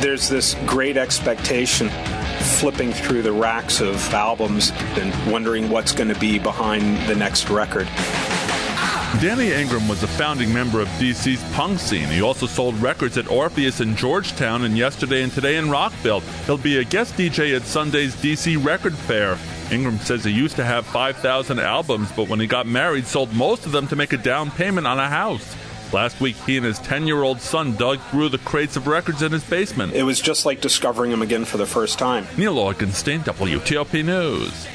There's this great expectation flipping through the racks of albums and wondering what's going to be behind the next record. Danny Ingram was a founding member of DC's punk scene. He also sold records at Orpheus in Georgetown and Yesterday and Today in Rockville. He'll be a guest DJ at Sunday's DC Record Fair. Ingram says he used to have 5,000 albums, but when he got married, sold most of them to make a down payment on a house. Last week, he and his 10-year-old son dug through the crates of records in his basement. It was just like discovering them again for the first time. Neil Augenstein, WTOP News.